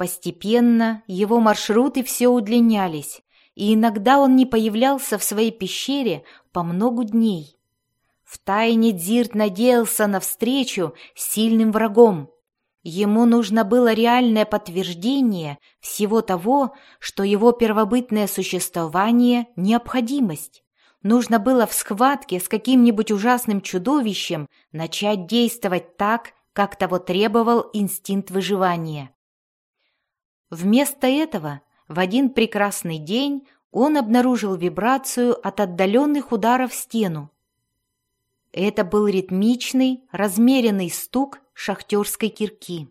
Постепенно его маршруты все удлинялись, и иногда он не появлялся в своей пещере по многу дней. Втайне Дзирт надеялся на встречу с сильным врагом. Ему нужно было реальное подтверждение всего того, что его первобытное существование – необходимость. Нужно было в схватке с каким-нибудь ужасным чудовищем начать действовать так, как того требовал инстинкт выживания. Вместо этого в один прекрасный день он обнаружил вибрацию от отдаленных ударов в стену. Это был ритмичный, размеренный стук шахтерской кирки.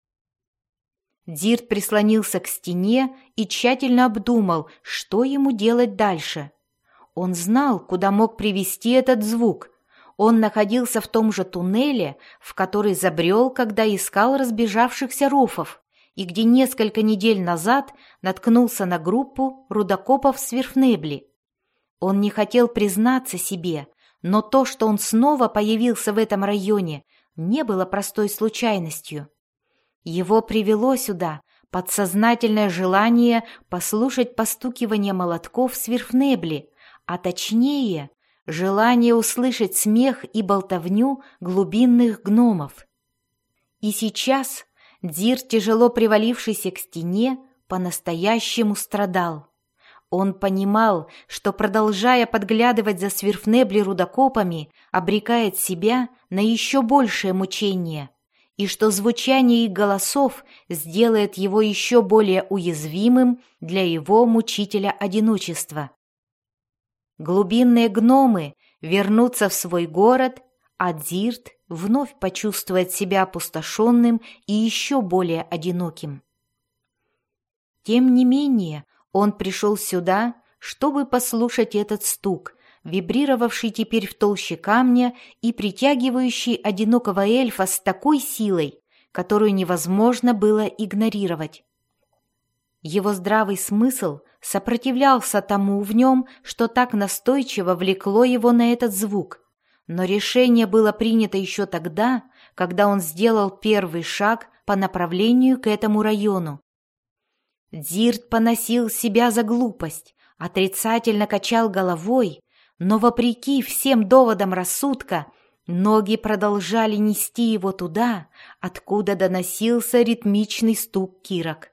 Дзирт прислонился к стене и тщательно обдумал, что ему делать дальше. Он знал, куда мог привести этот звук. Он находился в том же туннеле, в который забрел, когда искал разбежавшихся рофов, и где несколько недель назад наткнулся на группу рудокопов с Сверфнебли. Он не хотел признаться себе, но то, что он снова появился в этом районе, не было простой случайностью. Его привело сюда подсознательное желание послушать постукивание молотков в Сверфнебли, а точнее, желание услышать смех и болтовню глубинных гномов. И сейчас Дзирт, тяжело привалившийся к стене, по-настоящему страдал. Он понимал, что, продолжая подглядывать за Сверфнебли рудокопами, обрекает себя на еще большее мучение, и что звучание их голосов сделает его еще более уязвимым для его мучителя одиночества. Глубинные гномы вернутся в свой город, а Дзирт вновь почувствует себя опустошенным и еще более одиноким. Тем не менее, он пришел сюда, чтобы послушать этот стук, вибрировавший теперь в толще камня и притягивающий одинокого эльфа с такой силой, которую невозможно было игнорировать. Его здравый смысл сопротивлялся тому в нем, что так настойчиво влекло его на этот звук, но решение было принято еще тогда, когда он сделал первый шаг по направлению к этому району. Дзирт поносил себя за глупость, отрицательно качал головой, но, вопреки всем доводам рассудка, ноги продолжали нести его туда, откуда доносился ритмичный стук кирок.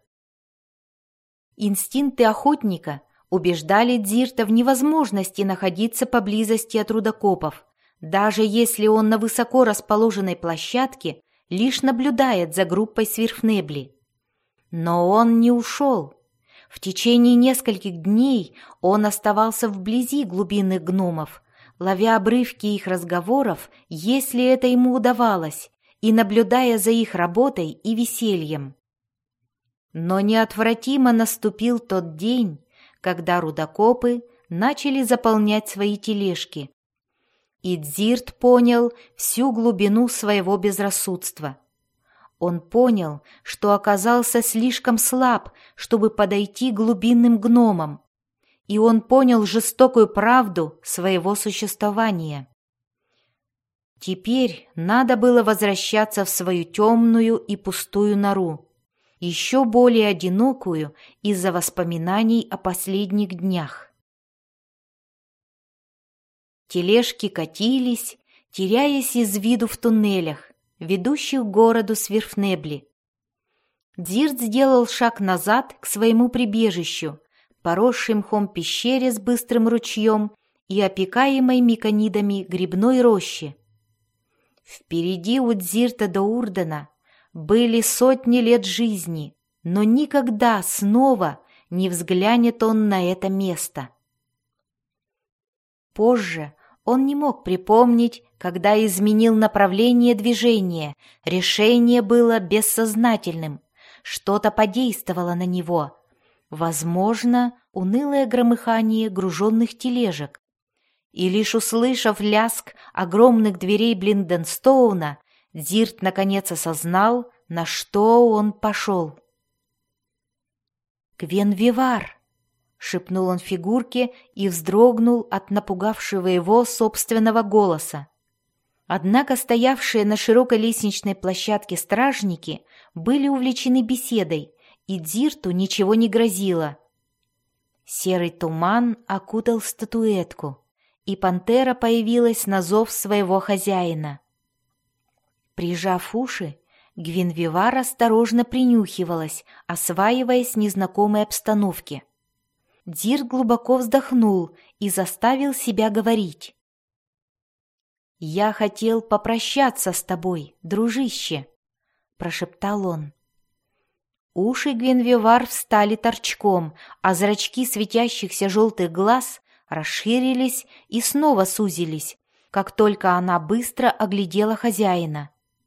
Инстинкты охотника убеждали Дзирта в невозможности находиться поблизости от рудокопов, даже если он на высоко расположенной площадке лишь наблюдает за группой Сверфнебли. Но он не ушел. В течение нескольких дней он оставался вблизи глубинных гномов, ловя обрывки их разговоров, если это ему удавалось, и наблюдая за их работой и весельем. Но неотвратимо наступил тот день, когда рудокопы начали заполнять свои тележки. И Дзирт понял всю глубину своего безрассудства. Он понял, что оказался слишком слаб, чтобы подойти к глубинным гномам, и он понял жестокую правду своего существования. Теперь надо было возвращаться в свою темную и пустую нору, еще более одинокую из-за воспоминаний о последних днях. Тележки катились, теряясь из виду в туннелях, ведущих к городу Сверфнебли. Дзирт сделал шаг назад к своему прибежищу, поросшей мхом пещере с быстрым ручьем и опекаемой миконидами грибной рощи. Впереди у Дзирта до Урдена были сотни лет жизни, но никогда снова не взглянет он на это место. Позже он не мог припомнить, когда изменил направление движения, решение было бессознательным, что-то подействовало на него, возможно, унылое громыхание груженных тележек. И лишь услышав лязг огромных дверей Блинденстоуна, Дзирт наконец осознал, на что он пошел. «Гвенвивар!» — шепнул он фигурке и вздрогнул от напугавшего его собственного голоса. Однако стоявшие на широкой лестничной площадке стражники были увлечены беседой и Дзирту ничего не грозило. Серый туман окутал статуэтку, и пантера появилась на зов своего хозяина. Прижав уши, Гвиневар осторожно принюхивалась, осваиваясь в незнакомой обстановке. Дзирт глубоко вздохнул и заставил себя говорить. «Я хотел попрощаться с тобой, дружище», — прошептал он. Уши Гвиневар встали торчком, а зрачки светящихся желтых глаз расширились и снова сузились, как только она быстро оглядела хозяина.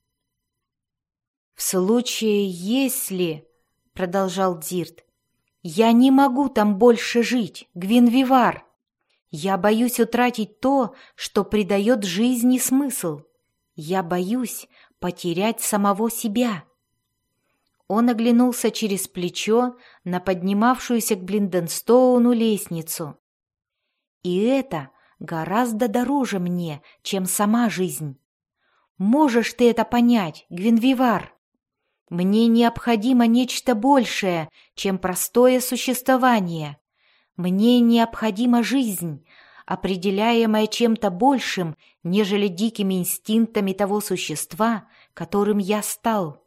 «В случае, если, — продолжал Дзирт, — я не могу там больше жить, Гвиневар. Я боюсь утратить то, что придает жизни смысл. Я боюсь потерять самого себя». Он оглянулся через плечо на поднимавшуюся к Блинденстоуну лестницу. «И это гораздо дороже мне, чем сама жизнь. Можешь ты это понять, Гвиневар? Мне необходимо нечто большее, чем простое существование. Мне необходима жизнь, определяемая чем-то большим, нежели дикими инстинктами того существа, которым я стал».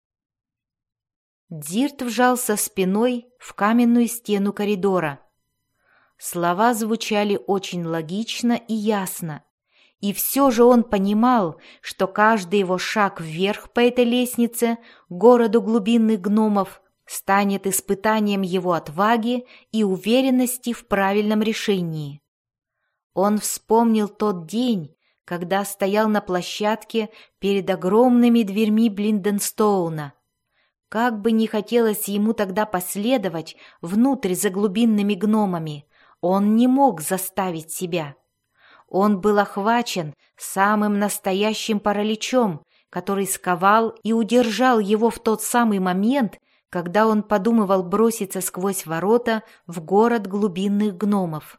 Дзирт вжался спиной в каменную стену коридора. Слова звучали очень логично и ясно, и все же он понимал, что каждый его шаг вверх по этой лестнице к городу глубинных гномов станет испытанием его отваги и уверенности в правильном решении. Он вспомнил тот день, когда стоял на площадке перед огромными дверьми Блинденстоуна. Как бы ни хотелось ему тогда последовать внутрь за глубинными гномами, он не мог заставить себя. Он был охвачен самым настоящим параличом, который сковал и удержал его в тот самый момент, когда он подумывал броситься сквозь ворота в город глубинных гномов.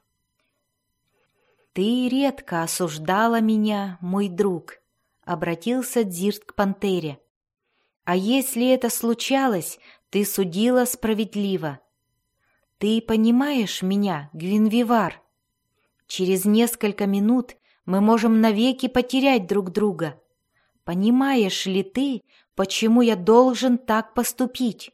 «Ты редко осуждала меня, мой друг», — обратился Дзирт к пантере. «А если это случалось, ты судила справедливо. Ты понимаешь меня, Гвиневар? Через несколько минут мы можем навеки потерять друг друга. Понимаешь ли ты, почему я должен так поступить?»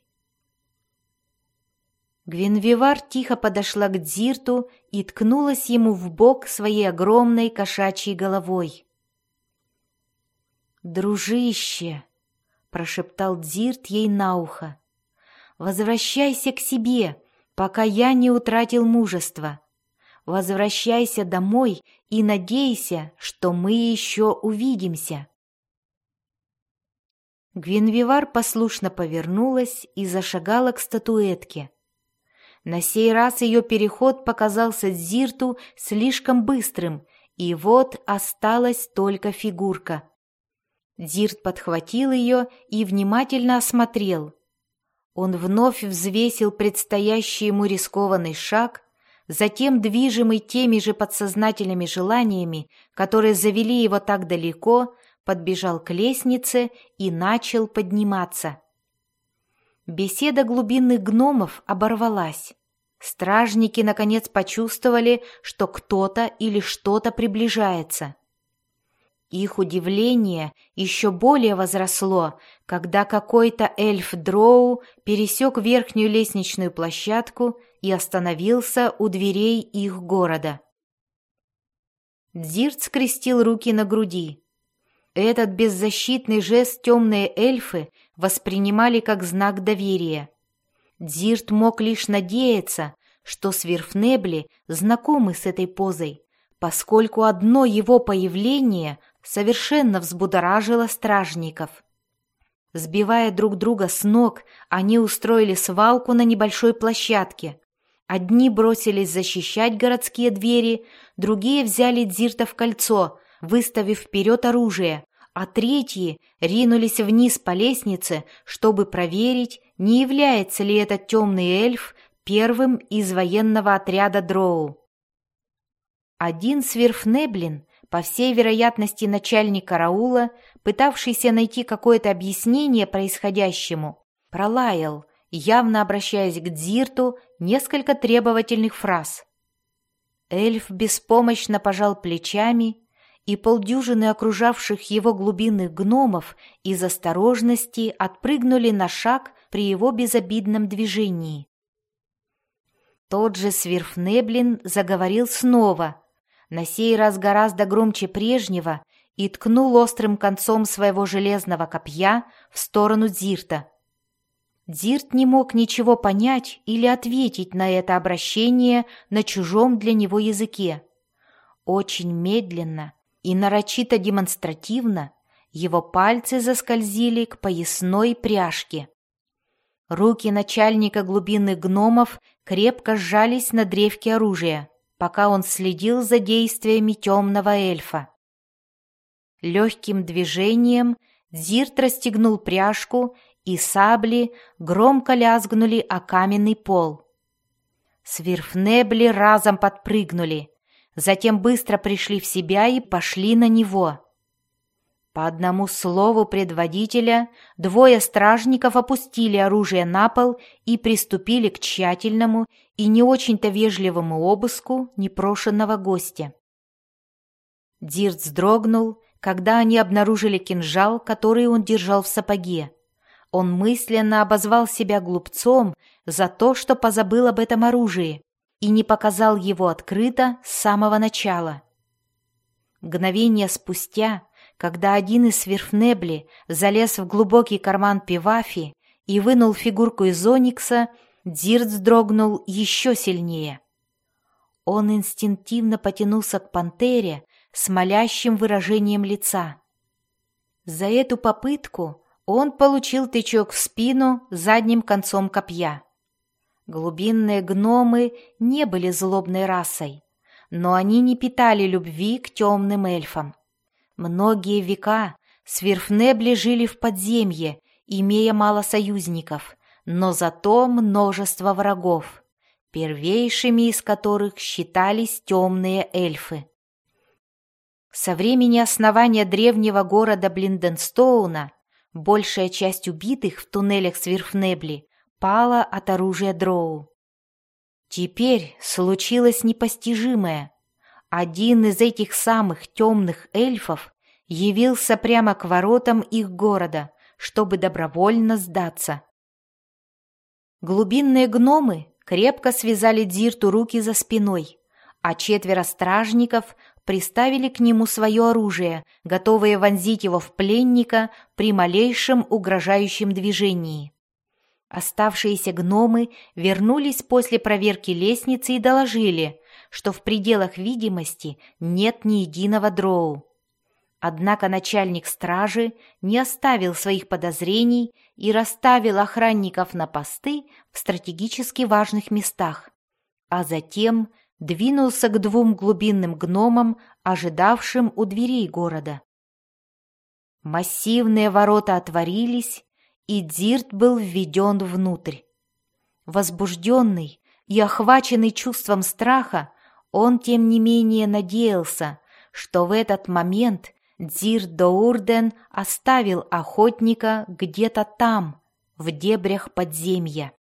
Гвиневар тихо подошла к Дзирту и ткнулась ему в бок своей огромной кошачьей головой. «Дружище!» — прошептал Дзирт ей на ухо. «Возвращайся к себе, пока я не утратил мужества. Возвращайся домой и надейся, что мы еще увидимся». Гвиневар послушно повернулась и зашагала к статуэтке. На сей раз ее переход показался Дзирту слишком быстрым, и вот осталась только фигурка. Дзирт подхватил ее и внимательно осмотрел. Он вновь взвесил предстоящий ему рискованный шаг, затем, движимый теми же подсознательными желаниями, которые завели его так далеко, подбежал к лестнице и начал подниматься. Беседа глубинных гномов оборвалась. Стражники наконец почувствовали, что кто-то или что-то приближается. Их удивление еще более возросло, когда какой-то эльф-дроу пересек верхнюю лестничную площадку и остановился у дверей их города. Дзирт скрестил руки на груди. Этот беззащитный жест темные эльфы воспринимали как знак доверия. Дзирт мог лишь надеяться, что Сверфнебли знакомы с этой позой, поскольку одно его появление совершенно взбудоражило стражников. Сбивая друг друга с ног, они устроили свалку на небольшой площадке. Одни бросились защищать городские двери, другие взяли Дзирта в кольцо, выставив вперед оружие, а третьи ринулись вниз по лестнице, чтобы проверить, не является ли этот темный эльф первым из военного отряда дроу. Один Сверфнеблин, по всей вероятности начальник караула, пытавшийся найти какое-то объяснение происходящему, пролаял явно обращаясь к Дзирту, несколько требовательных фраз. Эльф беспомощно пожал плечами, и полдюжины окружавших его глубинных гномов из осторожности отпрыгнули на шаг при его безобидном движении. Тот же Сверфнеблин заговорил снова, на сей раз гораздо громче прежнего, и ткнул острым концом своего железного копья в сторону Дзирта. Дзирт не мог ничего понять или ответить на это обращение на чужом для него языке. Очень медленно и нарочито демонстративно его пальцы заскользили к поясной пряжке. Руки начальника глубинных гномов крепко сжались на древке оружия, пока он следил за действиями темного эльфа. Легким движением Дзирт расстегнул пряжку, и сабли громко лязгнули о каменный пол. Сверфнебли разом подпрыгнули, затем быстро пришли в себя и пошли на него. По одному слову предводителя двое стражников опустили оружие на пол и приступили к тщательному и не очень-то вежливому обыску непрошенного гостя. Дзирт вздрогнул, когда они обнаружили кинжал, который он держал в сапоге. Он мысленно обозвал себя глупцом за то, что позабыл об этом оружии и не показал его открыто с самого начала. Мгновение спустя, когда один из Сверфнебли залез в глубокий карман Пивафи и вынул фигурку из оникса, Дзирт вздрогнул еще сильнее. Он инстинктивно потянулся к пантере с молящим выражением лица. За эту попытку он получил тычок в спину задним концом копья. Глубинные гномы не были злобной расой, но они не питали любви к темным эльфам. Многие века Сверфнебли жили в подземье, имея мало союзников, но зато множество врагов, первейшими из которых считались темные эльфы. Со времени основания древнего города Блинденстоуна большая часть убитых в туннелях Сверфнебли пала от оружия дроу. Теперь случилось непостижимое. Один из этих самых темных эльфов явился прямо к воротам их города, чтобы добровольно сдаться. Глубинные гномы крепко связали Дзирту руки за спиной, а 4 стражников приставили к нему свое оружие, готовые вонзить его в пленника при малейшем угрожающем движении. Оставшиеся гномы вернулись после проверки лестницы и доложили, что в пределах видимости нет ни единого дроу. Однако начальник стражи не оставил своих подозрений и расставил охранников на посты в стратегически важных местах, а затем двинулся к 2 глубинным гномам, ожидавшим у дверей города. Массивные ворота отворились, и Дзирт был введен внутрь. Возбужденный и охваченный чувством страха, он, тем не менее, надеялся, что в этот момент Дзирт Доурден оставил охотника где-то там, в дебрях подземья.